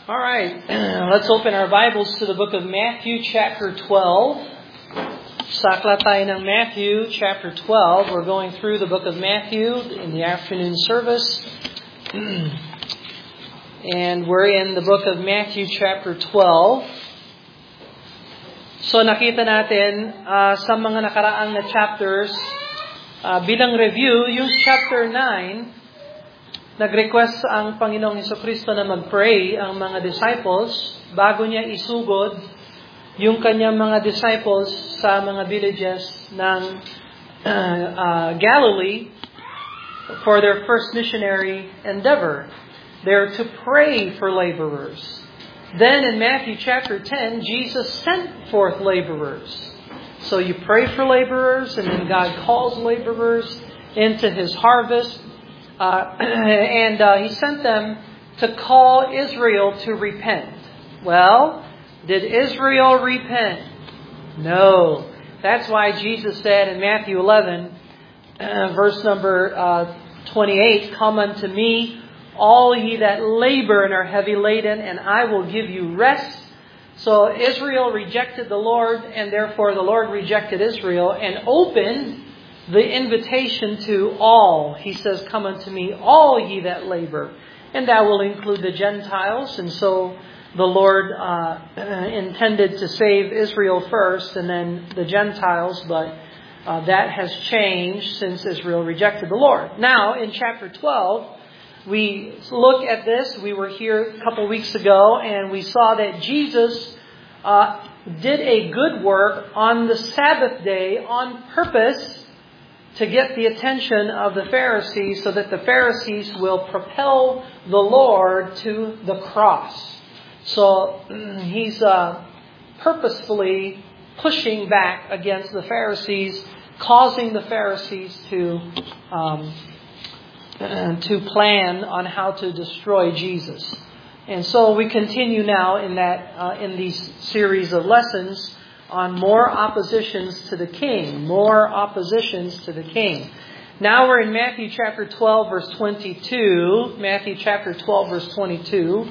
All right, let's open our Bibles to the book of Matthew chapter 12. Sakla tayo ng Matthew chapter 12. We're going through the book of Matthew in the afternoon service. And we're in the book of Matthew chapter 12. So nakita natin sa mga nakaraang na chapters, bilang review, yung chapter 9, nag-request ang Panginoong Hesukristo na mag-pray ang mga disciples bago niya isugod yung kanyang mga disciples sa mga villages ng Galilee for their first missionary endeavor. They're to pray for laborers. Then in Matthew chapter 10, Jesus sent forth laborers. So you pray for laborers, and then God calls laborers into His harvest. And He sent them to call Israel to repent. Well, did Israel repent? No. That's why Jesus said in Matthew 11, verse number 28, "Come unto me, all ye that labor and are heavy laden, and I will give you rest." So Israel rejected the Lord, and therefore the Lord rejected Israel and opened the invitation to all. He says, "Come unto me, all ye that labor." And that will include the Gentiles. And so the Lord intended to save Israel first and then the Gentiles. But that has changed since Israel rejected the Lord. Now, in chapter 12, we look at this. We were here a couple weeks ago, and we saw that Jesus did a good work on the Sabbath day on purpose to get the attention of the Pharisees, so that the Pharisees will propel the Lord to the cross. So He's purposefully pushing back against the Pharisees, causing the Pharisees to plan on how to destroy Jesus. And so we continue now in these series of lessons on more oppositions to the king. More oppositions to the king. Now we're in Matthew chapter 12 verse 22. Matthew chapter 12 verse 22.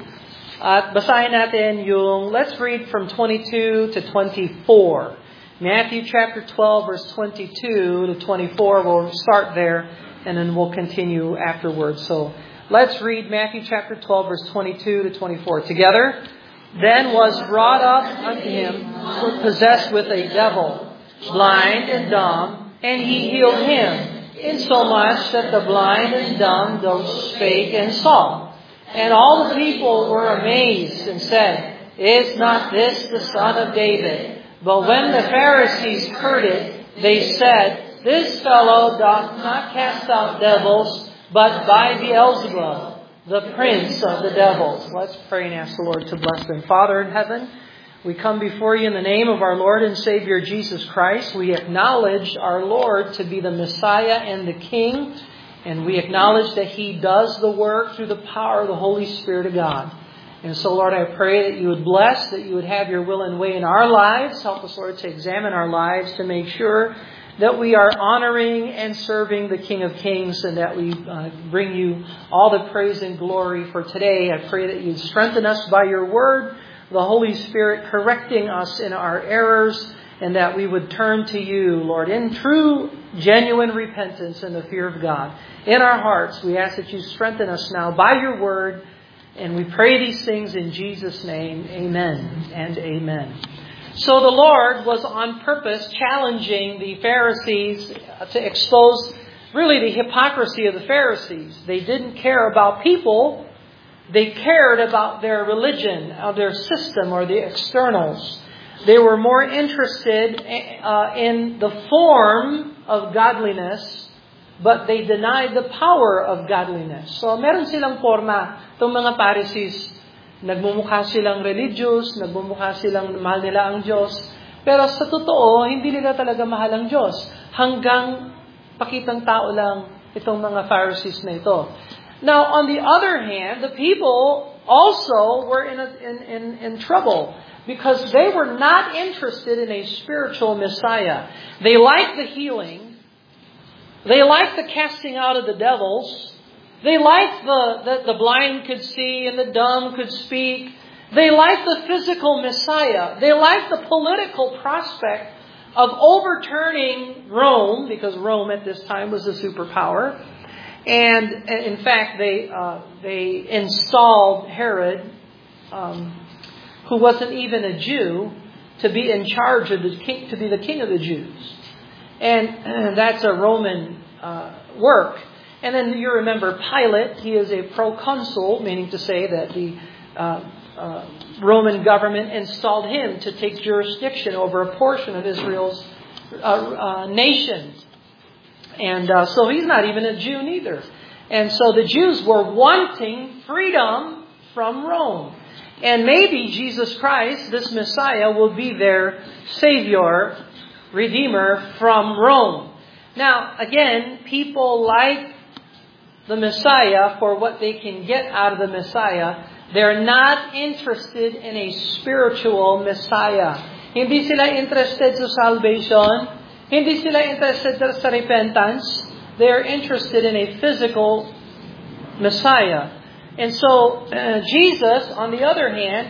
At basahin natin yung, let's read from 22 to 24. Matthew chapter 12 verse 22 to 24. We'll start there and then we'll continue afterwards. So let's read Matthew chapter 12 verse 22 to 24 together. "Then was brought up unto him possessed with a devil, blind and dumb, and he healed him, insomuch that the blind and dumb both spake and saw. And all the people were amazed and said, Is not this the son of David? But when the Pharisees heard it, they said, This fellow doth not cast out devils, but by Beelzebub, the prince of the devils." Let's pray and ask the Lord to bless them. Father in heaven, we come before you in the name of our Lord and Savior Jesus Christ. We acknowledge our Lord to be the Messiah and the King, and we acknowledge that He does the work through the power of the Holy Spirit of God. And so, Lord, I pray that you would bless, that you would have your will and way in our lives. Help us, Lord, to examine our lives to make sure that we are honoring and serving the King of Kings, and that we bring you all the praise and glory for today. I pray that you'd strengthen us by your word, the Holy Spirit correcting us in our errors, and that we would turn to you, Lord, in true, genuine repentance and the fear of God. In our hearts, we ask that you strengthen us now by your word, and we pray these things in Jesus' name. Amen and amen. So the Lord was on purpose challenging the Pharisees to expose really the hypocrisy of the Pharisees. They didn't care about people. They cared about their religion, of their system, or the externals. They were more interested in the form of godliness, but they denied the power of godliness. So meron silang forma, itong mga Pharisees. Nagmumukha silang religious, nagmumukha silang mahal nila ang Diyos. Pero sa totoo, hindi nila talaga mahal ang Diyos. Hanggang pakitang tao lang itong mga Pharisees na ito. Now, on the other hand, the people also were in trouble, because they were not interested in a spiritual Messiah. They liked the healing. They liked the casting out of the devils. They liked that the blind could see and the dumb could speak. They liked the physical Messiah. They liked the political prospect of overturning Rome, because Rome at this time was a superpower. And in fact, they installed Herod, who wasn't even a Jew, to be in charge of the king, to be the king of the Jews. And that's a Roman work. And then you remember Pilate, he is a proconsul, meaning to say that the Roman government installed him to take jurisdiction over a portion of Israel's nation. And so he's not even a Jew neither. And so the Jews were wanting freedom from Rome. And maybe Jesus Christ, this Messiah, will be their Savior, Redeemer from Rome. Now, again, people like the Messiah for what they can get out of the Messiah. They're not interested in a spiritual Messiah. Hindi sila interested sa salvation. Hindi sila interested sa repentance. They're interested in a physical Messiah. And so, Jesus, on the other hand,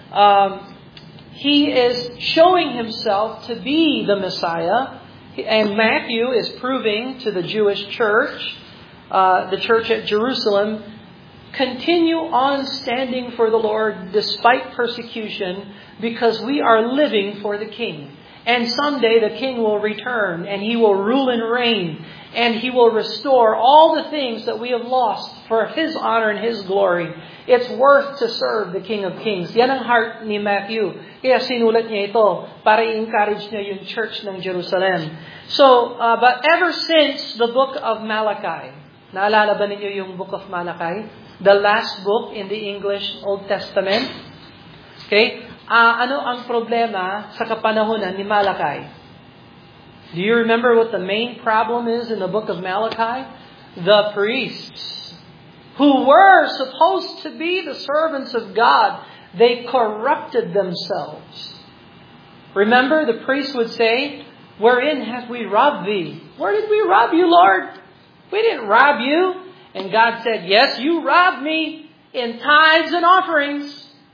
He is showing Himself to be the Messiah. And Matthew is proving to the Jewish church, the church at Jerusalem, continue on standing for the Lord despite persecution, because we are living for the King. And someday the King will return and He will rule and reign. And He will restore all the things that we have lost for His honor and His glory. It's worth to serve the King of Kings. Yan ang heart ni Matthew. Kaya sinulat niya ito para i-encourage niya yung church ng Jerusalem. So, but ever since the book of Malachi, naalala ba ninyo yung book of Malachi? The last book in the English Old Testament. Okay? Ano ang problema sa kapanahunan ni Malachi? Do you remember what the main problem is in the book of Malachi? The priests, who were supposed to be the servants of God, they corrupted themselves. Remember, the priests would say, "Wherein have we robbed thee?" "Where did we rob you, Lord?" "We didn't rob you." And God said, "Yes, you robbed me in tithes and offerings."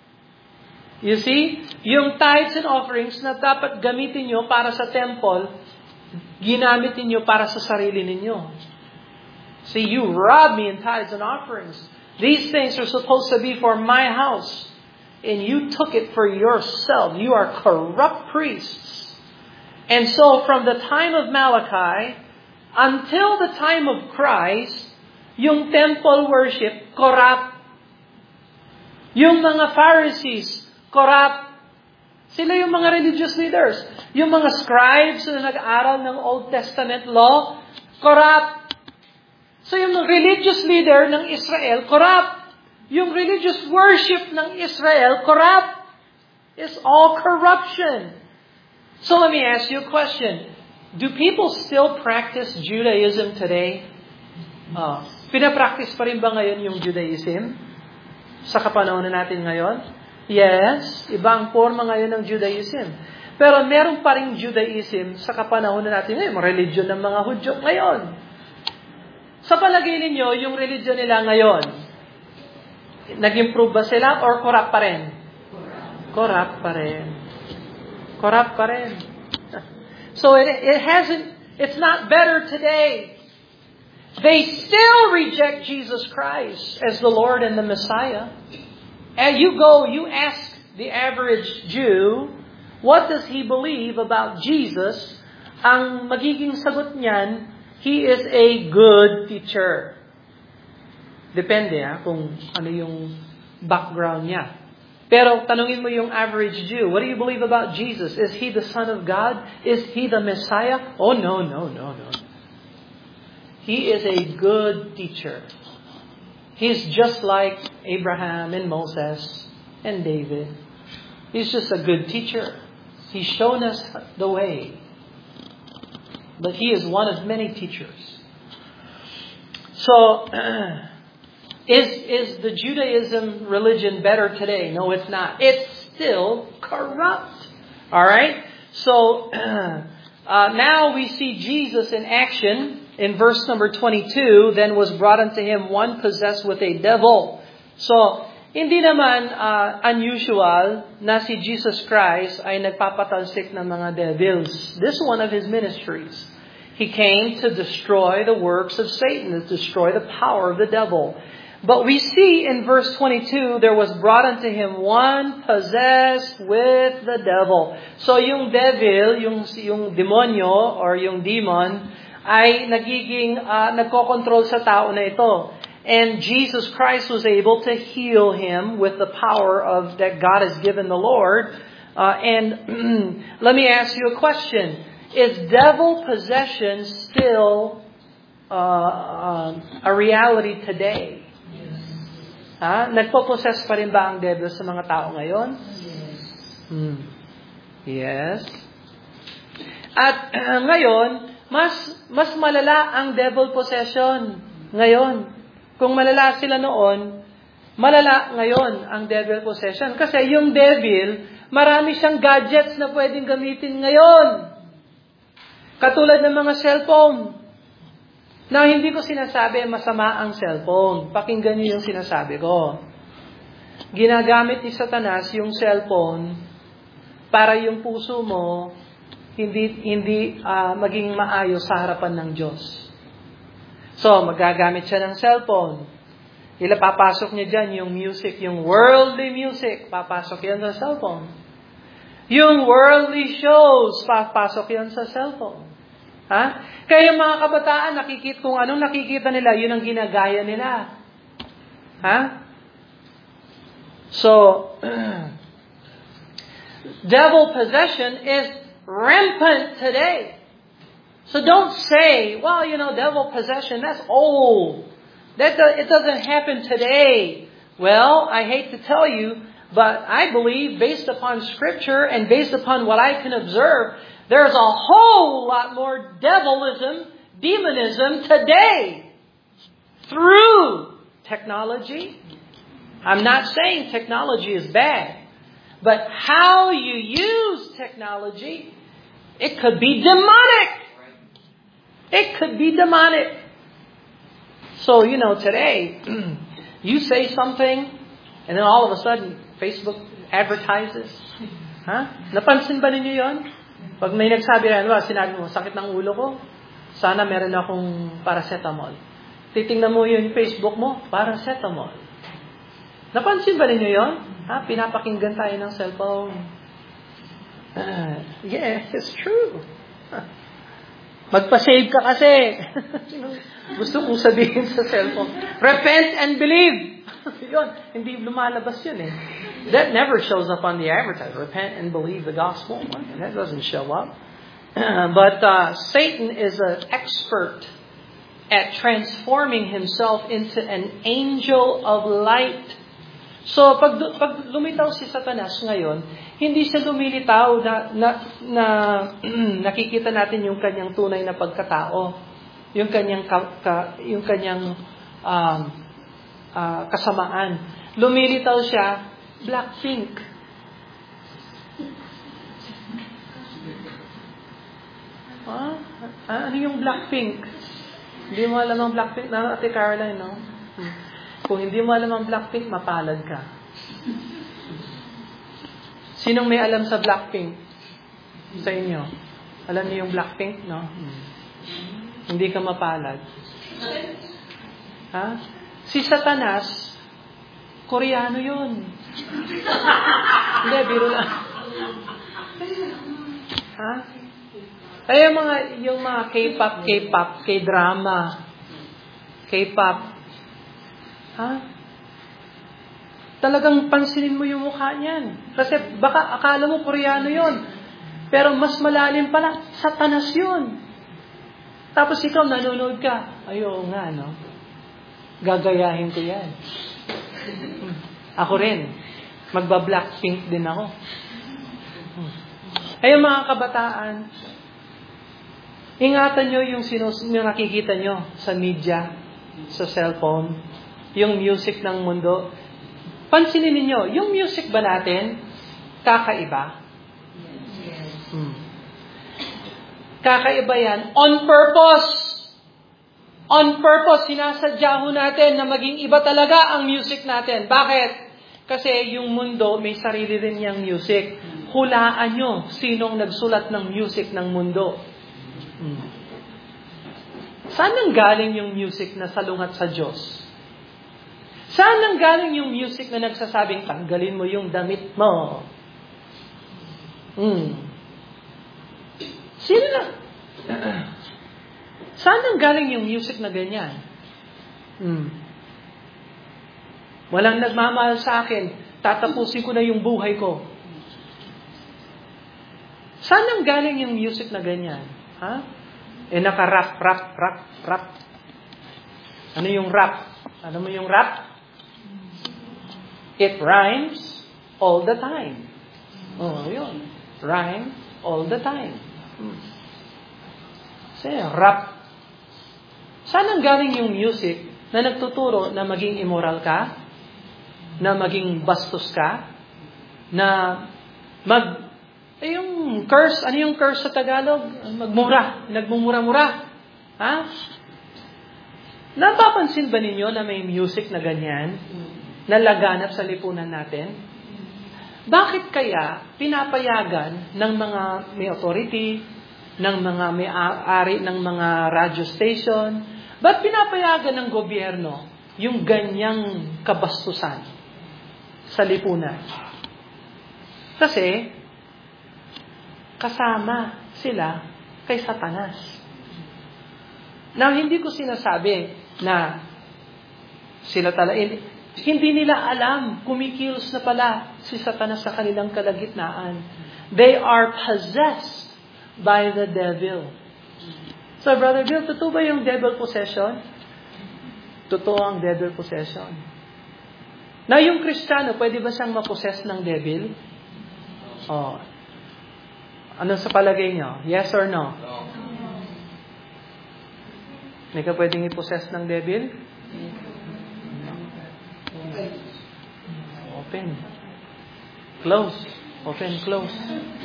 You see, yung tithes and offerings na dapat gamitin nyo para sa temple, ginamit ninyo para sa sarili ninyo. See, you robbed me in tithes and offerings. These things are supposed to be for my house, and you took it for yourself. You are corrupt priests. And so from the time of Malachi until the time of Christ, yung temple worship, corrupt. Yung mga Pharisees, corrupt. Sila yung mga religious leaders. Yung mga scribes na nag-aaral ng Old Testament law, corrupt. So yung religious leader ng Israel, corrupt. Yung religious worship ng Israel, corrupt. It's all corruption. So let me ask you a question. Do people still practice Judaism today? Pinapractice pa rin ba ngayon yung Judaism? Sa kapanahon natin ngayon? Yes, ibang forma ngayon ng Judaism. Pero meron pa rin Judaism sa kapanahon natin ngayon, religion ng mga Hudyo ngayon. Sa palagay ninyo, yung religion nila ngayon, nag-improve ba sila or corrupt pa rin? Corrupt pa rin. Corrupt pa rin. So it's not better today. They still reject Jesus Christ as the Lord and the Messiah. And you ask the average Jew, what does he believe about Jesus? Ang magiging sagot niyan, he is a good teacher. Depende kung ano yung background niya. Pero tanungin mo yung average Jew, what do you believe about Jesus? Is He the Son of God? Is He the Messiah? Oh, no. He is a good teacher. He's just like Abraham and Moses and David. He's just a good teacher. He's shown us the way. But He is one of many teachers. So, is the Judaism religion better today? No, it's not. It's still corrupt. All right? So, now we see Jesus in action. In verse number 22, then was brought unto him one possessed with a devil. So, Hindi naman unusual na si Jesus Christ ay nagpapatalsik ng mga devils. This is one of His ministries. He came to destroy the works of Satan, to destroy the power of the devil. But we see in verse 22, there was brought unto Him one possessed with the devil. So yung devil, yung demonyo or yung demon, ay nagkokontrol sa tao na ito. And Jesus Christ was able to heal him with the power of that God has given the Lord. And let me ask you a question. Is devil possession still a reality today? Nagpo-possess pa rin ba ang devil sa mga tao ngayon? Yes. At ngayon, mas malala ang devil possession ngayon. Kung malala sila noon, malala ngayon ang devil possession. Kasi yung devil, marami siyang gadgets na pwedeng gamitin ngayon. Katulad ng mga cellphone. Now, hindi ko sinasabi masama ang cellphone. Pakinggan niyo yung sinasabi ko. Ginagamit ni Satanas yung cellphone para yung puso mo hindi maging maayos sa harapan ng Diyos. So, magagamit siya ng cellphone. Papasok niya dyan yung music, yung worldly music, papasok yan sa cellphone. Yung worldly shows, papasok yan sa cellphone. Kaya yung mga kabataan, kung anong nakikita nila, yun ang ginagaya nila. So, devil possession is rampant today. So don't say, well, devil possession, that's old. It doesn't happen today. Well, I hate to tell you, but I believe, based upon Scripture and based upon what I can observe, there's a whole lot more demonism today through technology. I'm not saying technology is bad, but how you use technology, it could be demonic. It could be demonic. So, today, you say something, and then all of a sudden, Facebook advertises. Napansin ba ninyo yun? Pag may nagsabi rin, sinabi mo, sakit ng ulo ko, sana meron akong paracetamol. Titingnan mo yung Facebook mo, paracetamol. Napansin ba ninyo yun? Pinapakinggan tayo ng cellphone. Yes, it's true. Magpa-save ka kasi. Gusto kong sabihin sa cellphone. Repent and believe. Yun, hindi lumalabas yun eh. That never shows up on the advertisement. Repent and believe the gospel. That doesn't show up. But Satan is an expert at transforming himself into an angel of light. So, pag lumitaw si Satanas ngayon, hindi siya lumilitaw na nakikita natin yung kanyang tunay na pagkatao, yung kanyang kasamaan. Lumilitaw siya, Blackpink. Ano yung Blackpink? Hindi mo alam ang Blackpink na Ate Caroline, no? Kung hindi mo alam ang Blackpink, mapalad ka. Sinong may alam sa Blackpink? Sa inyo? Alam niyo yung Blackpink, no? Hindi ka mapalad. Si Satanas, Koreano yun. Hindi, biro lang. Kaya yung mga K-pop, K-drama, K-pop, talagang pansinin mo yung mukha niyan. Kasi baka akala mo Koreano yun. Pero mas malalim pala, Satanas yun. Tapos ikaw nanonood ka. Ayaw nga, no? Gagayahin ko yan. Ako rin. Magba-Blackpink din ako. Ay, mga kabataan, ingatan nyo yung nakikita nyo sa media, sa cellphone, yung music ng mundo. Pansinin ninyo, yung music ba natin, kakaiba? Kakaiba yan. On purpose. On purpose, sinasadya ho natin na maging iba talaga ang music natin. Bakit? Kasi yung mundo, may sarili rin niyang music. Hulaan nyo, sinong nagsulat ng music ng mundo? Saan nang galing yung music na salungat sa Diyos? Saan nang galing yung music na nagsasabing, tanggalin mo yung damit mo? Sino na? Saan nang galing yung music na ganyan? Walang nagmamahal sa akin, tatapusin ko na yung buhay ko. Saan nang galing yung music na ganyan? Naka-rap. Ano yung rap? Ano mo yung rap? It rhymes all the time. Yun. Rhyme all the time. Kasi rap. Saan nang galing yung music na nagtuturo na maging immoral ka? Na maging bastos ka? Na yung curse, ano yung curse sa Tagalog? Nagmumura-mura. Napapansin ba ninyo na may music na ganyan, na laganap sa lipunan natin? Bakit kaya pinapayagan ng mga may authority, ng mga may-ari ng mga radio station, ba't pinapayagan ng gobyerno yung ganyang kabastusan sa lipunan? Kasi kasama sila kay Satanas. Now, hindi ko sinasabi na sila hindi nila alam, kumikilos na pala si Satanas sa kanilang kalagitnaan. They are possessed by the devil. So, Brother Bill, totoo ba yung devil possession? Totoo ang devil possession. Na yung Kristiyano, pwede ba siyang mapossess ng devil? Ano sa palagay nyo? Yes or no? Hindi ka pwedeng i-possess ng devil? Open. Close. Open, close.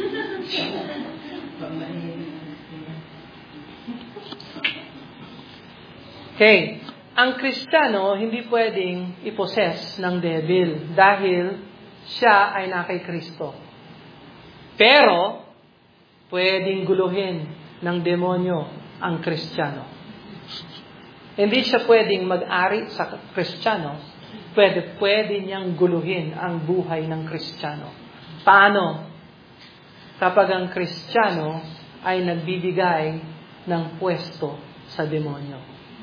Okay. Ang Kristiyano, hindi pwedeng i-possess ng devil dahil siya ay na kay Kristo. Pero, pwedeng guluhin ng demonyo ang Kristiyano. Hindi siya pwedeng mag-ari sa Kristiyano. Pwede niyang guluhin ang buhay ng Kristiyano. Paano? Kapag ang Kristiyano ay nagbibigay ng pwesto sa demonyo.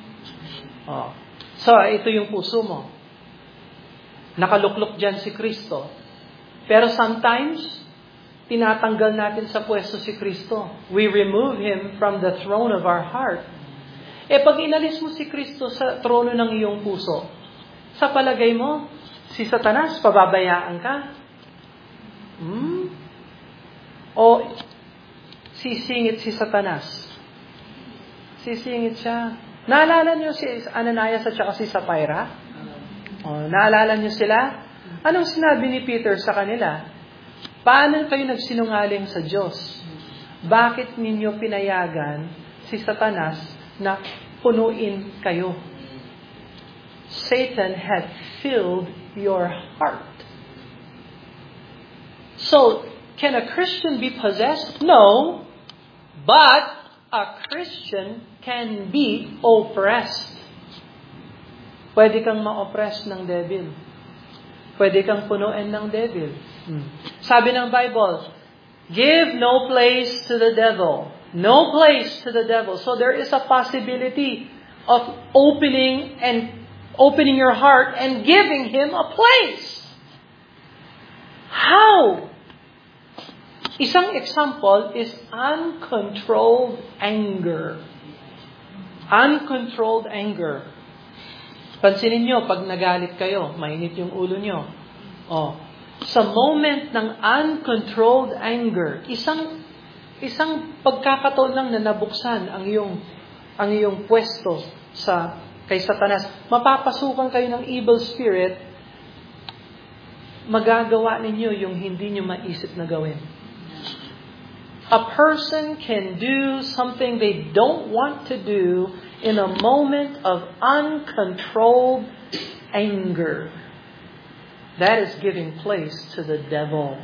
So, ito yung puso mo. Nakaluklok dyan si Kristo. Pero sometimes, tinatanggal natin sa pwesto si Kristo. We remove Him from the throne of our heart. Pag inalis mo si Kristo sa trono ng iyong puso, sa palagay mo, si Satanas, pababayaan ka? O sisingit si Satanas? Sisingit siya. Naalala niyo si Ananias at saka si Sapphira? Naalala niyo sila? Anong sinabi ni Peter sa kanila? Paano kayo nagsinungaling sa Diyos? Bakit ninyo pinayagan si Satanas na punuin kayo? Satan had filled your heart. So, can a Christian be possessed? No. But a Christian can be oppressed. Pwede kang ma-oppress ng devil. Pwede kang punuin ng devil. Sabi ng Bible, give no place to the devil. No place to the devil. So there is a possibility of opening your heart and giving him a place. How? Isang example is uncontrolled anger. Uncontrolled anger. Pansinin nyo, pag nagalit kayo, mainit yung ulo nyo. Sa moment ng uncontrolled anger, isang pagkakataon lang na nabuksan ang iyong pwesto kay Satanas. Mapapasukan kayo ng evil spirit, magagawa ninyo yung hindi nyo maisip na gawin. A person can do something they don't want to do in a moment of uncontrolled anger. that is giving place to the devil.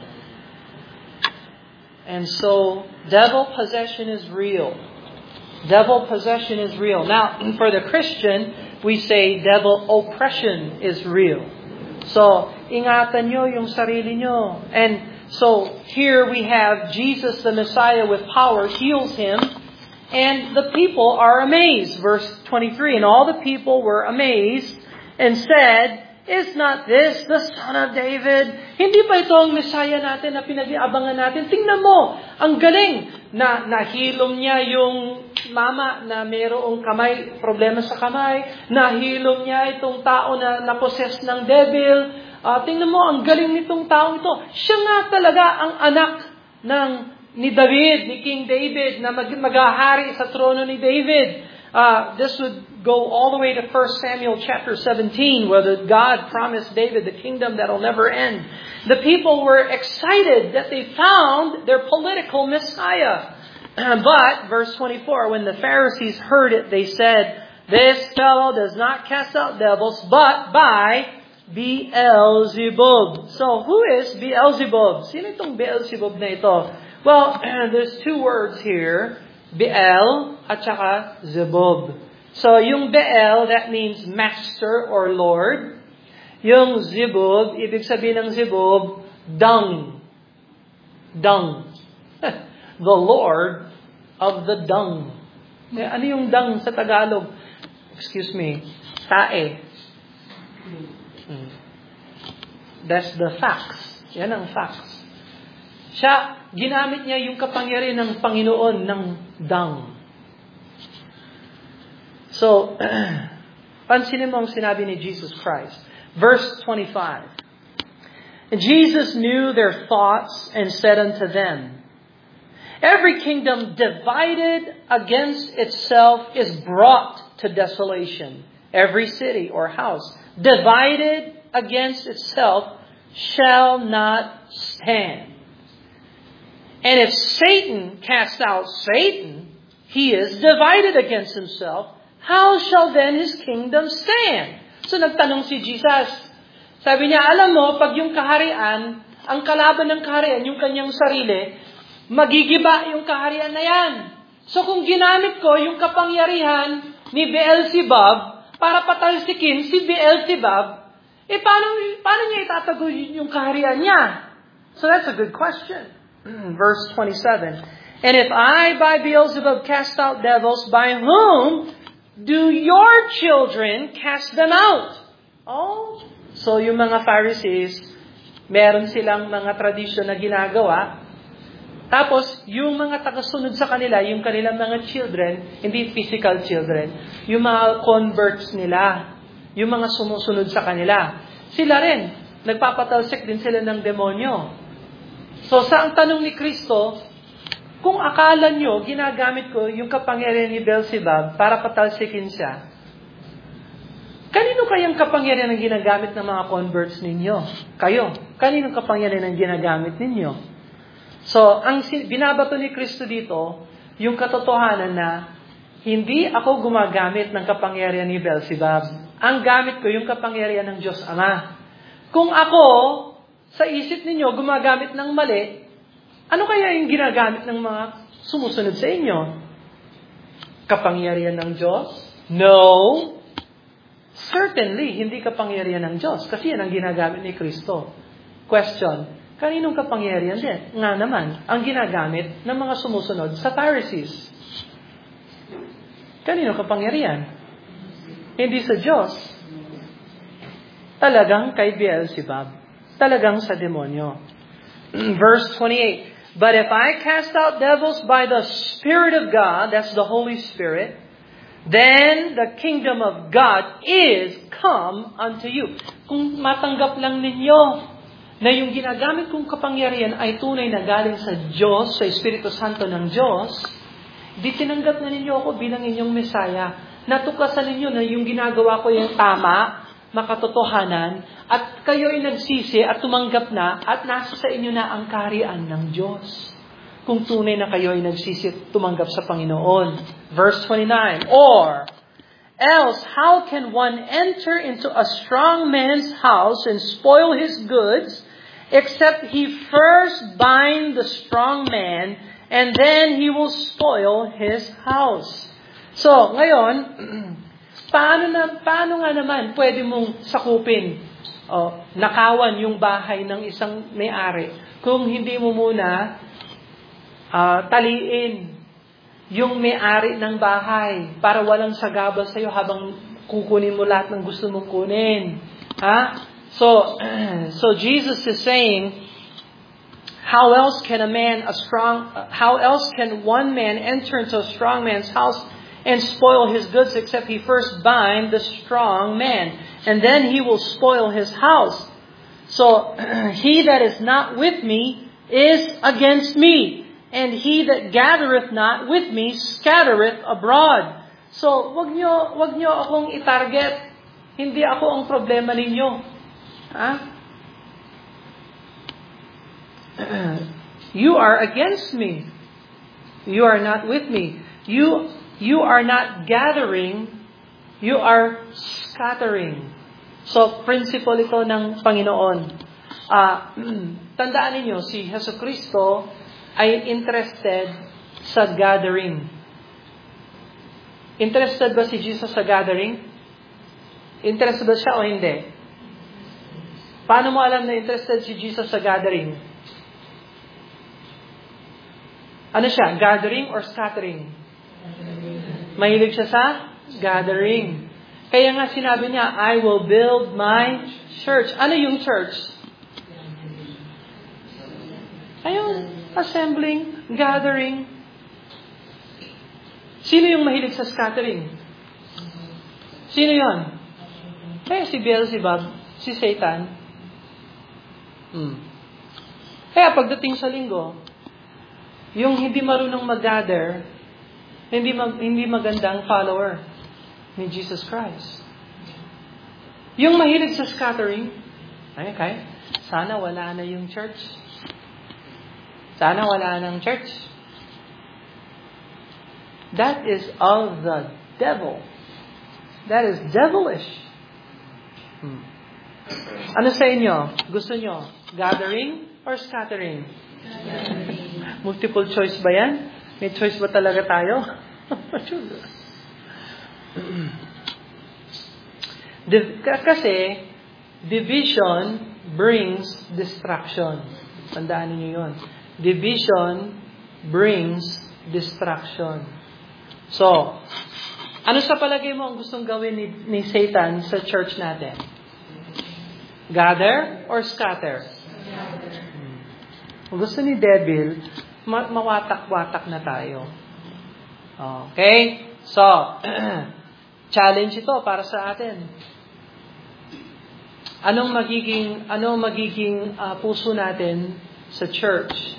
And so, devil possession is real. Devil possession is real. Now, for the Christian, we say devil oppression is real. So, ingatan nyo yung sarili nyo. And so, here we have Jesus the Messiah with power heals him. And the people are amazed. Verse 23, and all the people were amazed and said, is not this the Son of David? Hindi ba ito ang Messiah natin na pinag-iabangan natin? Tingnan mo, ang galing na nahilom niya yung mama na mayroong problema sa kamay. Nahilom niya itong tao na naposes ng devil. Tingnan mo, ang galing nitong taong ito. Siya nga talaga ang anak ni David, ni King David, na maghahari sa trono ni David. This would go all the way to 1 Samuel chapter 17, where God promised David the kingdom that will never end. The people were excited that they found their political Messiah. But, verse 24, when the Pharisees heard it, they said, this fellow does not cast out devils, but by Beelzebub. So, who is Beelzebub? Sino itong Beelzebub na ito? Well, there's two words here. Beel at saka Zebub. So, yung Beel, that means master or lord. Yung Zebub, ibig sabihin ng Zebub, dung. Dung. The Lord of the dung. Ano yung dung sa Tagalog? Excuse me. Tae. That's the facts. Yan ang facts. Ginamit niya yung kapangyarihan ng Panginoon ng dung. So, pansinin mo ang sinabi ni Jesus Christ. Verse 25. And Jesus knew their thoughts and said unto them, every kingdom divided against itself is brought to desolation. Every city or house divided against itself shall not stand. And if Satan cast out Satan, he is divided against himself. How shall then his kingdom stand? So nagtanong si Jesus. Sabi niya, alam mo, pag yung kaharian, ang kalaban ng kaharian, yung kanyang sarili, magigiba yung kaharian na yan. So kung ginamit ko yung kapangyarihan ni Beelzebub para patalsikin si Beelzebub, paano niya itatago yung kaharian niya? So that's a good question. Verse 27. And if I by Beelzebub cast out devils, by whom do your children cast them out? Oh, so yung mga Pharisees, meron silang mga tradisyon na ginagawa. Tapos, yung mga tagasunod sa kanila, yung kanilang mga children, hindi physical children, yung mga converts nila, yung mga sumusunod sa kanila, sila rin, nagpapatalsik din sila ng demonyo. So, sa ang tanong ni Kristo, kung akala nyo, ginagamit ko yung kapangyarihan ni Beelzebub para patalsikin siya, kanino kayang kapangyarihan ang ginagamit ng mga converts ninyo? Kayo. Kanino kapangyarihan ang ginagamit ninyo? So, ang binabato ni Kristo dito, yung katotohanan na hindi ako gumagamit ng kapangyarihan ni Beelzebub. Ang gamit ko yung kapangyarihan ng Diyos Ama. Kung ako, sa isip ninyo, gumagamit ng mali, ano kaya yung ginagamit ng mga sumusunod sa inyo? Kapangyarihan ng Diyos? No. Certainly, hindi kapangyarihan ng Diyos. Kasi yan ang ginagamit ni Kristo. Question, kaninong kapangyarihan din? Nga naman, ang ginagamit ng mga sumusunod sa Pharisees. Kaninong kapangyarihan? Hindi sa Diyos. Talagang kay Beelzebub. Talagang sa demonyo. Verse 28. But if I cast out devils by the Spirit of God, that's the Holy Spirit, then the kingdom of God is come unto you. Kung matanggap lang ninyo na yung ginagamit kong kapangyarihan ay tunay na galing sa Diyos, sa Espiritu Santo ng Diyos, di tinanggap na ninyo ako bilang inyong Mesaya. Natuklasan ninyo na yung ginagawa ko yung tama, makatotohanan, at kayo ay nagsisi at tumanggap na at nasa sa inyo na ang kaharian ng Diyos. Kung tunay na kayo ay nagsisi at tumanggap sa Panginoon. Verse 29, or, Else, how can one enter into a strong man's house and spoil his goods, except he first bind the strong man, and then he will spoil his house? So, ngayon, paano nga naman pwede mong sakupin, nakawan yung bahay ng isang may-ari kung hindi mo muna taliin yung may-ari ng bahay para walang sagabal sa'yo habang kukunin mo lahat ng gusto mong kunin. So Jesus is saying, how else can one man enter into a strong man's house and spoil his goods except he first bind the strong man, and then he will spoil his house. So he that is not with me is against me, and he that gathereth not with me scattereth abroad. So, wag nyo akong i-target. Hindi ako ang problema ninyo. You are against me. You are not with me. You are not gathering. You are scattering. So, principle ito ng Panginoon. Tandaan ninyo, si Jesucristo ay interested sa gathering. Interested ba si Jesus sa gathering? Interested ba siya o hindi? Paano mo alam na interested si Jesus sa gathering? Ano siya? Gathering or scattering? Mahilig siya sa gathering. Kaya nga sinabi niya, I will build my church. Ano yung church? Ayun. Assembling, gathering. Sino yung mahilig sa scattering? Sino yon? Kaya si Beelzebub, si Satan. Kaya pagdating sa linggo, yung hindi marunong mag-gather, hindi magandang follower ni Jesus Christ. Yung mahilig sa scattering, okay, sana wala na yung church. Sana wala ng church. That is of the devil. That is devilish. Ano sa inyo? Gusto nyo? Gathering or scattering? Multiple choice ba yan? May choice ba talaga tayo? Kasi, division brings distraction. Tandaan niyo yun. Division brings distraction. So, ano sa palagay mo ang gustong gawin ni Satan sa church natin? Gather or scatter? Kung gusto ni Devil, mawatak-watak na tayo. Okay? So, challenge ito para sa atin. Anong magiging puso natin sa church?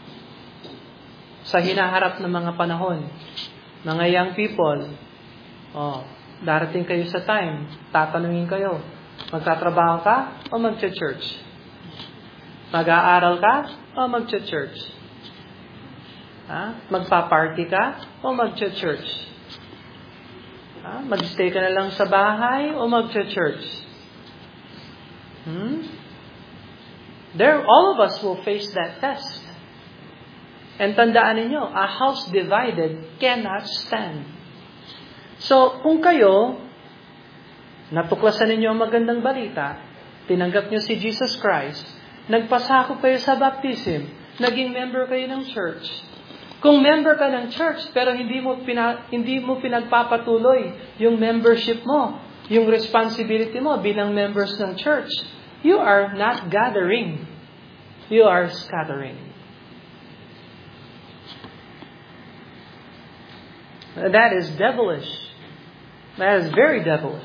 Sa hinaharap ng mga panahon, mga young people, darating kayo sa time, tatanungin kayo, magtatrabaho ka o magcha-church? Mag-aaral ka o magcha-church? Magpa-party ka o magcha-church? Mag-stay ka na lang sa bahay o magcha-church? All of us will face that test. And tandaan ninyo, a house divided cannot stand. So, kung kayo, natuklasan ninyo ang magandang balita, tinanggap nyo si Jesus Christ, nagpasakop kayo sa baptism, naging member kayo ng church. Kung member ka ng church, pero hindi mo pinagpapatuloy yung membership mo, yung responsibility mo bilang members ng church, you are not gathering. You are scattering. That is devilish. That is very devilish.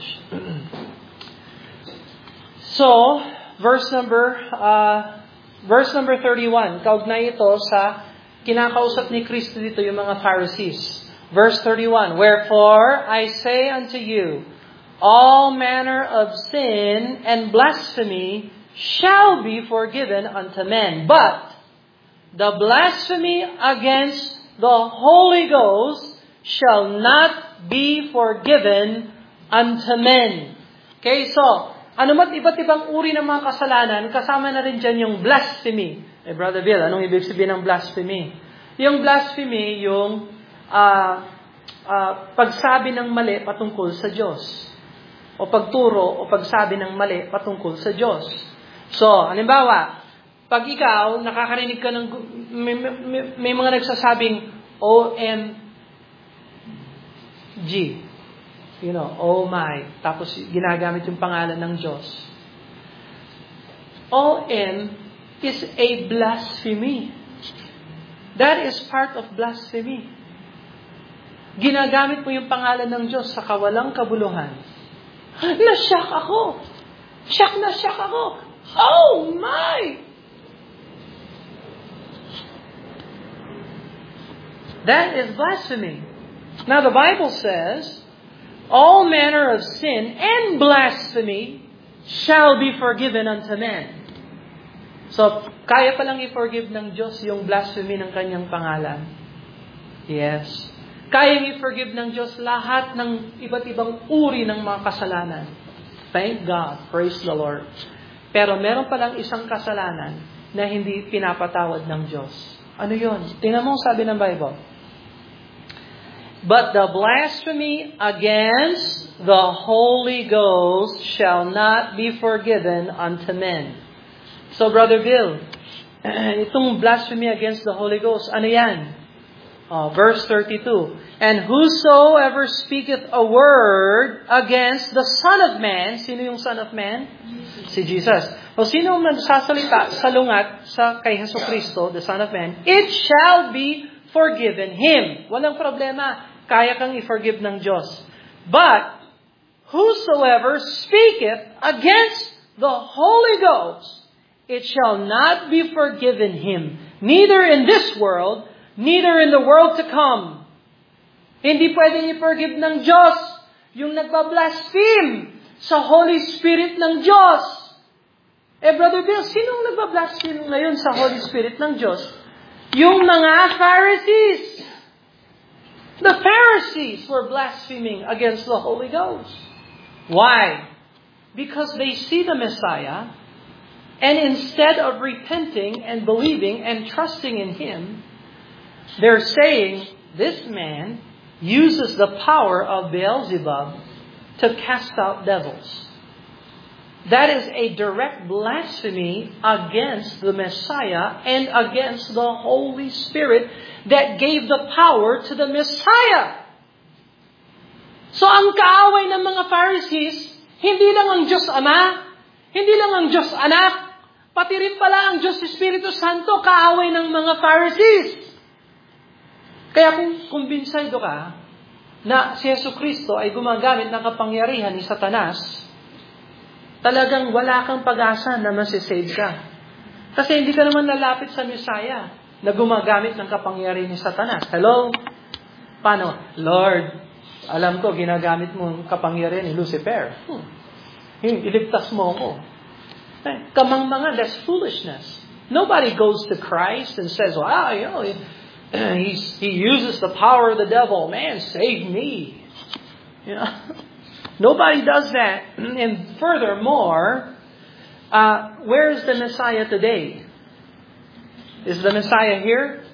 So, verse number 31. Kaugnay ito sa kinakausap ni Kristo dito yung mga Pharisees. Verse 31. Wherefore I say unto you, all manner of sin and blasphemy shall be forgiven unto men, but the blasphemy against the Holy Ghost shall not be forgiven unto men. Okay, so, anumat iba't ibang uri ng mga kasalanan, kasama na rin dyan yung blasphemy. Brother Bill, anong ibig sabihin ng blasphemy? Yung blasphemy, yung pagsabi ng mali patungkol sa Diyos. O pagturo o pagsabi ng mali patungkol sa Diyos. So, halimbawa, pag ikaw, nakakarinig ka ng, may mga nagsasabing OMG. You know, oh my. Tapos ginagamit yung pangalan ng Diyos. OM is a blasphemy. That is part of blasphemy. Ginagamit mo yung pangalan ng Diyos sa kawalang kabuluhan. Na-shock ako. Shock na shock ako. Oh my! That is blasphemy. Now the Bible says, all manner of sin and blasphemy shall be forgiven unto men. So, kaya palang i-forgive ng Diyos yung blasphemy ng kanyang pangalan. Yes. Kayang i-forgive ng Diyos lahat ng iba't ibang uri ng mga kasalanan. Thank God. Praise the Lord. Pero meron palang isang kasalanan na hindi pinapatawad ng Diyos. Ano yun? Tingnan mo sabi ng Bible. But the blasphemy against the Holy Ghost shall not be forgiven unto men. So, Brother Bill, itong blasphemy against the Holy Ghost, ano yan? Verse 32. And whosoever speaketh a word against the Son of Man, sino yung Son of Man? Si Jesus. O sino ang nagsasalita sa lungat kay Jesucristo, the Son of Man, it shall be forgiven him. Walang problema. Kaya kang i-forgive ng Diyos. But, whosoever speaketh against the Holy Ghost, it shall not be forgiven him, neither in this world, neither in the world to come. Hindi pwedeng i-forgive ng Diyos yung nagbablaspheme sa Holy Spirit ng Diyos. Brother Bill, sinong nagbablaspheme ngayon sa Holy Spirit ng Diyos? Yung mga Pharisees. The Pharisees were blaspheming against the Holy Ghost. Why? Because they see the Messiah, and instead of repenting and believing and trusting in Him, they're saying, this man uses the power of Beelzebub to cast out devils. That is a direct blasphemy against the Messiah and against the Holy Spirit that gave the power to the Messiah. So ang kaaway ng mga Pharisees, hindi lang ang Diyos Ama, hindi lang ang Diyos Anak, pati rin pala ang Diyos Espiritu Santo, kaaway ng mga Pharisees. Kaya kung kumbinsado ka na si Jesucristo ay gumagamit ng kapangyarihan ni Satanas, talagang wala kang pag-asa na masisave ka. Kasi hindi ka naman lalapit sa Messiah na gumagamit ng kapangyarihan ni Satanas. Hello? Paano? Lord, alam ko, ginagamit mo ang kapangyarihan ni Lucifer. Iligtas mo ako. Kamang-manga, that's foolishness. Nobody goes to Christ and says, wow, you know, he uses the power of the devil. Man, save me. You know? Nobody does that. And furthermore, where is the Messiah today? Is the Messiah here?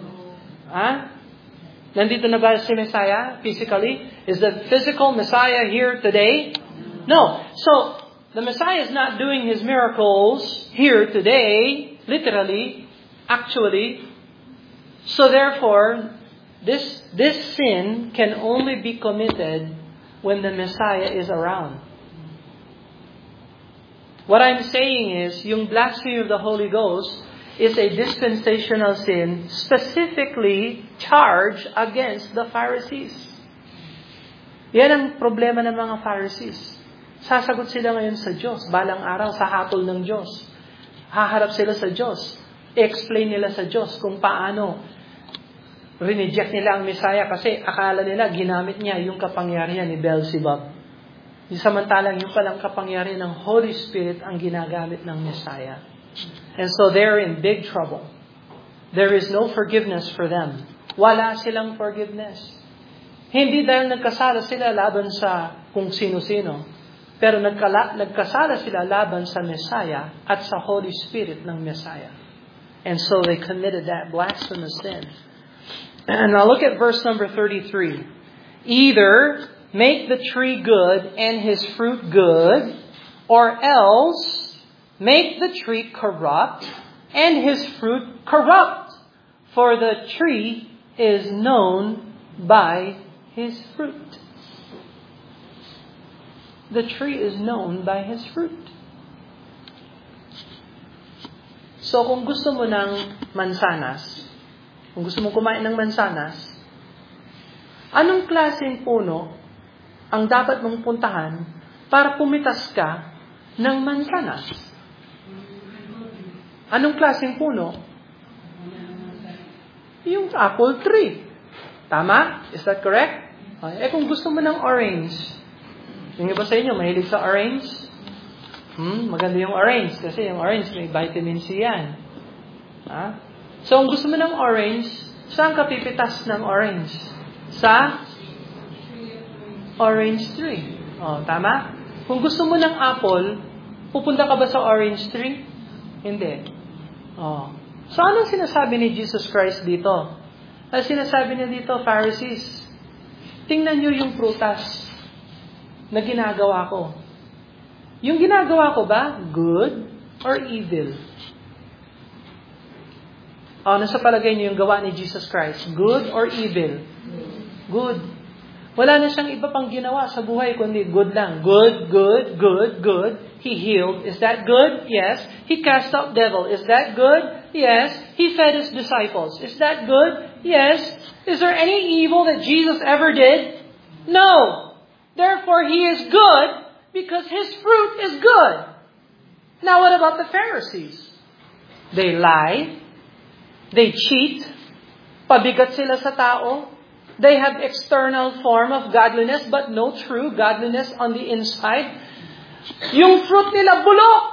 Nandito na ba si Messiah physically? Is the physical Messiah here today? No. So, the Messiah is not doing His miracles here today, literally, actually. So therefore, this sin can only be committed when the Messiah is around. What I'm saying is, yung blasphemy of the Holy Ghost is a dispensational sin specifically charged against the Pharisees. Yan ang problema ng mga Pharisees. Sasagot sila ngayon sa Diyos, balang araw sa hatol ng Diyos. Haharap sila sa Diyos. I-explain nila sa Diyos kung paano rineject nila ang Messiah kasi akala nila ginamit niya yung kapangyarihan ni Beelzebub. Samantalang yung palang kapangyarihan ng Holy Spirit ang ginagamit ng Messiah. And so they're in big trouble. There is no forgiveness for them. Wala silang forgiveness. Hindi dahil nagkasala sila laban sa kung sino-sino. Pero nagkasala sila laban sa Messiah at sa Holy Spirit ng Messiah. And so they committed that blasphemous sin. And now look at verse number 33. Either make the tree good and his fruit good, or else make the tree corrupt and his fruit corrupt. For the tree is known by his fruit. The tree is known by his fruit. So kung gusto mo ng mansanas, kung gusto mo kumain ng mansanas, anong klaseng puno ang dapat mong puntahan para pumitas ka ng mansanas? Anong klaseng puno? Yung apple tree. Tama? Is that correct? Kung gusto mo ng orange, yung iba sa inyo, mahilig sa orange? Maganda yung orange kasi yung orange may vitamin C yan. So, kung gusto mo ng orange, saan ka pipitas ng orange? Sa orange tree. Tama? Kung gusto mo ng apple, pupunta ka ba sa orange tree? Hindi. So, anong sinasabi ni Jesus Christ dito? Ang sinasabi niya dito, Pharisees, tingnan niyo yung prutas na ginagawa ko. Yung ginagawa ko ba, good or evil? Ano sa palagay niyo yung gawa ni Jesus Christ? Good or evil? Good. Wala na siyang iba pang ginawa sa buhay, kundi good lang. Good, good, good, good. He healed. Is that good? Yes. He cast out devil. Is that good? Yes. He fed his disciples. Is that good? Yes. Is there any evil that Jesus ever did? No. Therefore, he is good because his fruit is good. Now, what about the Pharisees? They lie. They cheat. Pabigat sila sa tao. They have external form of godliness but no true godliness on the inside. Yung fruit nila bulok.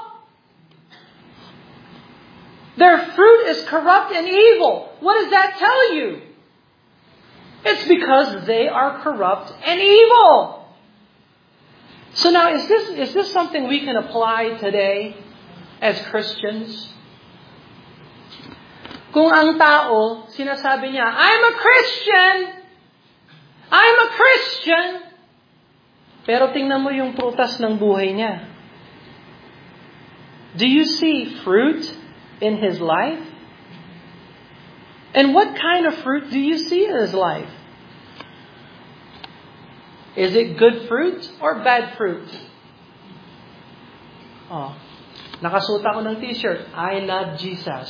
Their fruit is corrupt and evil. What does that tell you? It's because they are corrupt and evil. So now, is this something we can apply today as Christians? Kung ang tao, sinasabi niya, I'm a Christian! I'm a Christian! Pero tingnan mo yung prutas ng buhay niya. Do you see fruit in his life? And what kind of fruit do you see in his life? Is it good fruit or bad fruit? Nakasuot ako ng t-shirt, I love Jesus.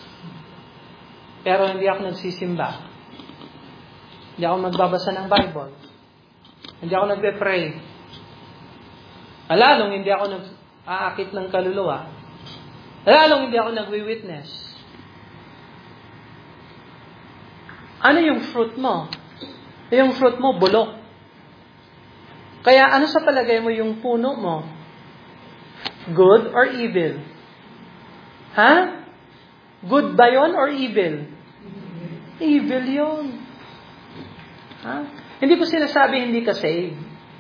Pero hindi ako nagsisimba. Hindi ako magbabasa ng Bible. Hindi ako nagpe-pray. Lalong hindi ako nag-aakit ng kaluluwa. Lalong hindi ako nagwi-witness. Ano yung fruit mo? Yung fruit mo, bulok. Kaya ano sa palagay mo yung puno mo? Good or evil? Good ba yun or evil? Evil yun. Hindi ko sinasabi hindi ka saved.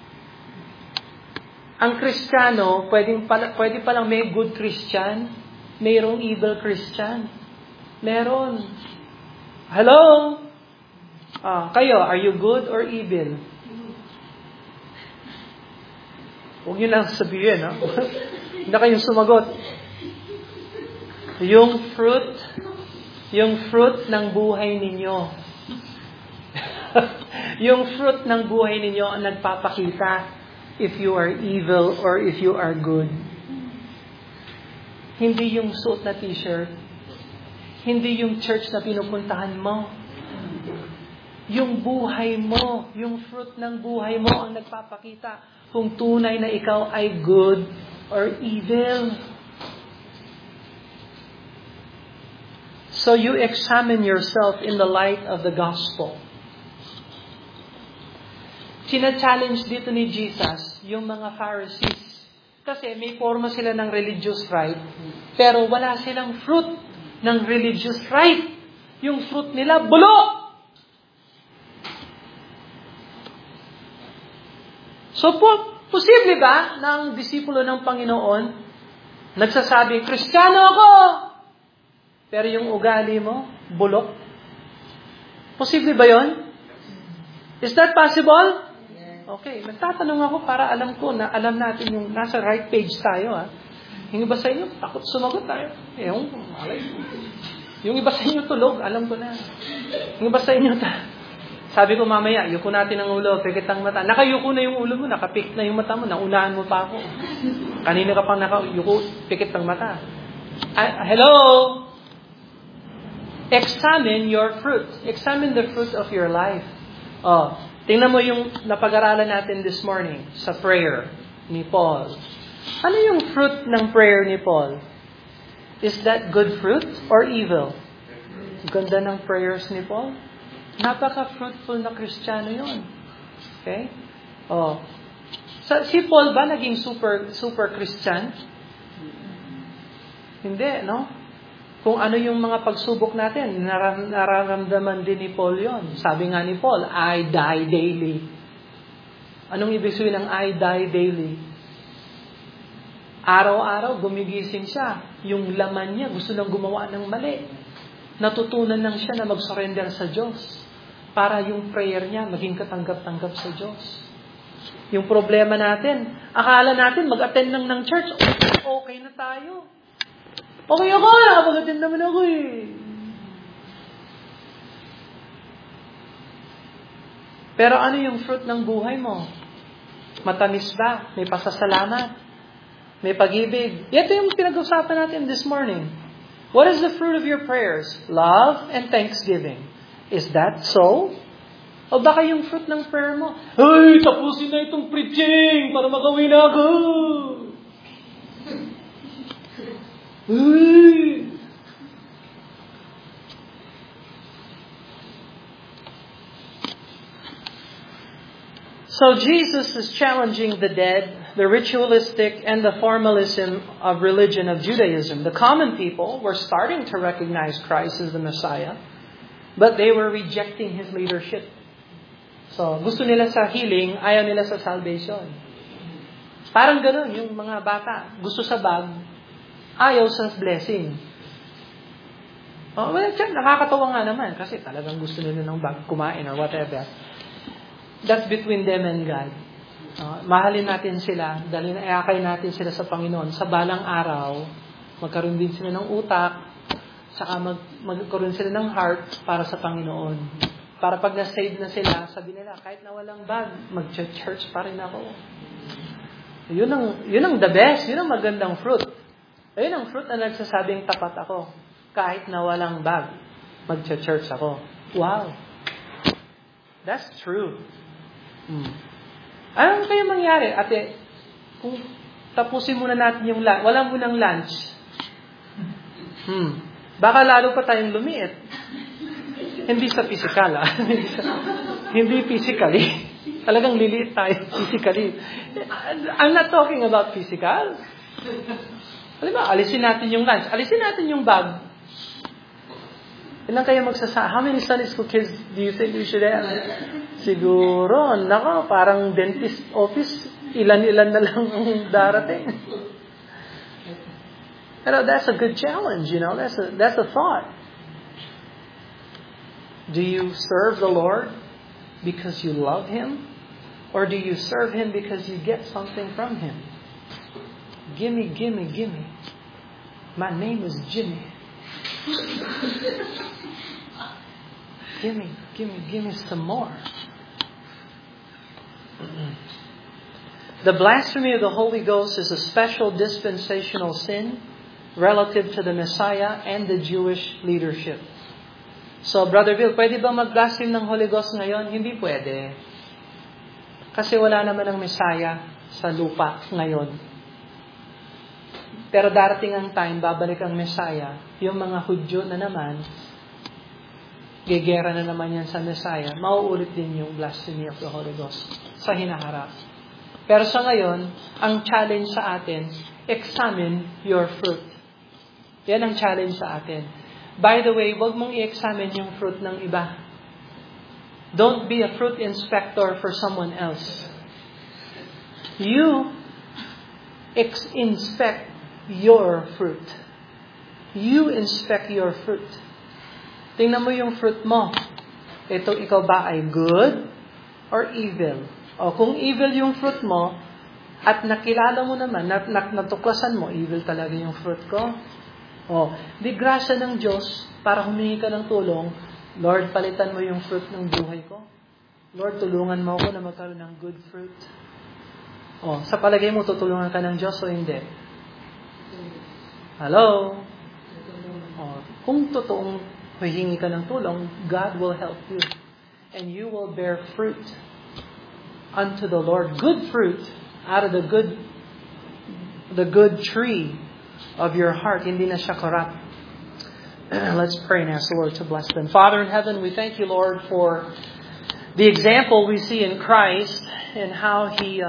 Ang Kristiyano, pwede palang may good Christian, mayroong evil Christian. Meron. Hello? Kayo, are you good or evil? Huwag nyo lang sabihin, Hindi na kayong sumagot. Yung fruit ng buhay ninyo. Yung fruit ng buhay ninyo ang nagpapakita if you are evil or if you are good. Hindi yung suot na t-shirt. Hindi yung church na pinupuntahan mo. Yung buhay mo, yung fruit ng buhay mo ang nagpapakita kung tunay na ikaw ay good or evil. So you examine yourself in the light of the gospel. Sina-challenge dito ni Jesus yung mga Pharisees. Kasi may forma sila ng religious rite, pero wala silang fruit ng religious rite. Yung fruit nila, bulok! So, posible ba na ang disipulo ng Panginoon nagsasabi, Kristiyano ako! Pero yung ugali mo, bulok? Posible ba yon? Is that possible? Okay, nagtatanong ako para alam ko na alam natin yung nasa right page tayo. Yung iba sa inyo, takot sumagot tayo. Yung iba sa inyo tulog, alam ko na. Yung iba sa inyo, sabi ko mamaya, yuko natin ang ulo, pikit ang mata. Nakayuko na yung ulo mo, nakapik na yung mata mo, naunahan mo pa ako. Kanina ka pang nakayuko, pikit ang mata. Hello? Examine your fruit. Examine the fruit of your life. Tingnan mo yung napag-aralan natin this morning sa prayer ni Paul. Ano yung fruit ng prayer ni Paul? Is that good fruit or evil? Ganda ng prayers ni Paul. Napaka-fruitful na Kristiyano yun. Okay? Si Paul ba naging super Christian? Hindi, no? Kung ano yung mga pagsubok natin, nararamdaman din ni Paul yon. Sabi nga ni Paul, I die daily. Anong ibig sabihin ng I die daily? Araw-araw, gumigising siya. Yung laman niya, gusto nang gumawa ng mali. Natutunan lang siya na mag-surrender sa Diyos para yung prayer niya maging katanggap-tanggap sa Diyos. Yung problema natin, akala natin mag-attend lang ng church, okay na tayo. Okay ako, nakapag-attend naman ako eh. Pero ano yung fruit ng buhay mo? Matamis ba? May pasasalamat? May pag-ibig? Ito yung pinag-usapan natin this morning. What is the fruit of your prayers? Love and thanksgiving. Is that so? O baka yung fruit ng prayer mo, ay, tapusin na itong preaching para makauwi na ako. Ay. So Jesus is challenging the dead, the ritualistic, and the formalism of religion of Judaism. The common people were starting to recognize Christ as the Messiah, but they were rejecting His leadership. So, gusto nila sa healing, ayaw nila sa salvation. Parang gano'n yung mga bata. Gusto sa bag, ayaw sa blessing. Well, nakakatawa nga naman kasi talagang gusto nila ng bag, kumain or whatever. That's between them and God. Mahalin natin sila, iakay natin sila sa Panginoon. Sa balang araw, magkaroon din sila ng utak, saka magkaroon sila ng heart para sa Panginoon. Para pag na-save na sila, sabi nila, kahit na walang bag, mag-church pa rin ako. Yun ang the best, yun ang magandang fruit. Ayun ang fruit na nagsasabing tapat ako. Kahit na walang bag, mag-church ako. Wow! That's true. Ano kaya mangyari? Ate, kung tapusin muna natin yung lunch, walang munang lunch. Baka lalo pa tayong lumiit. Hindi sa physical, Hindi physically. Talagang liliit tayo physically. I'm not talking about physical. Alam mo, alisin natin yung lunch. Alisin natin yung bag. Ilan kayo How many Sunday school kids do you think we should have? Siguro, parang dentist office, ilan-ilan na lang ang darating. Pero that's a good challenge, That's a thought. Do you serve the Lord because you love Him? Or do you serve Him because you get something from Him? Gimme, gimme, gimme. My name is Jimmy. Gimme some more. The blasphemy of the Holy Ghost is a special dispensational sin relative to the Messiah and the Jewish leadership. So, Brother Bill, pwede ba mag-blaspheme ng Holy Ghost ngayon? Hindi pwede. Kasi wala naman ang Messiah sa lupa ngayon. Pero darating ang time, babalik ang Messiah. Yung mga Hudyo na naman, gegera na naman yan sa Messiah, mauulit din yung blasphemy of the Holy Ghost sa hinaharap. Pero sa ngayon, ang challenge sa atin, examine your fruit. Yan ang challenge sa atin. By the way, wag mong i-examine yung fruit ng iba. Don't be a fruit inspector for someone else. You inspect your fruit. You inspect your fruit. Tingnan mo yung fruit mo. Ikaw ba ay good or evil? O kung evil yung fruit mo, at nakilala mo naman, natuklasan mo, evil talaga yung fruit ko. O, di grasya ng Diyos para humingi ka ng tulong, Lord, palitan mo yung fruit ng buhay ko. Lord, tulungan mo ako na magkaroon ng good fruit. O, sa palagay mo, tutulungan ka ng Diyos o hindi? Hello? O, kung totoong huhingi ka ng tulong, God will help you. And you will bear fruit unto the Lord. Good fruit out of the good tree of your heart. Hindi na siya corrupt. Let's pray and ask the Lord to bless them. Father in heaven, we thank you, Lord, for the example we see in Christ and how He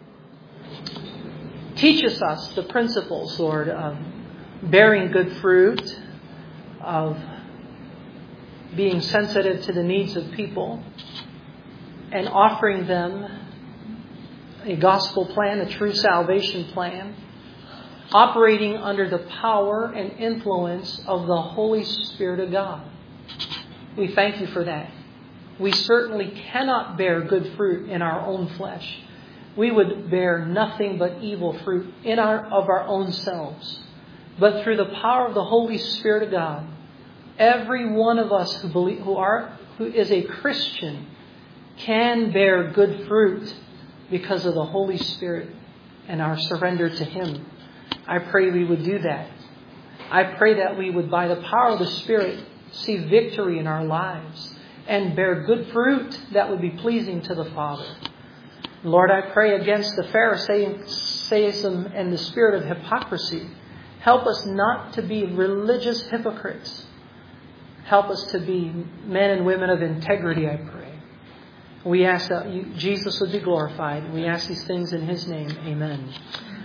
teaches us the principles, Lord, of bearing good fruit, of being sensitive to the needs of people, and offering them a gospel plan, a true salvation plan, operating under the power and influence of the Holy Spirit of God. We thank you for that. We certainly cannot bear good fruit in our own flesh. We would bear nothing but evil fruit of our own selves. But through the power of the Holy Spirit of God, every one of us who is a Christian can bear good fruit because of the Holy Spirit and our surrender to Him. I pray we would do that. I pray that we would, by the power of the Spirit, see victory in our lives and bear good fruit that would be pleasing to the Father. Lord, I pray against the Pharisaism and the spirit of hypocrisy. Help us not to be religious hypocrites. Help us to be men and women of integrity, I pray. We ask that Jesus would be glorified. We ask these things in His name. Amen.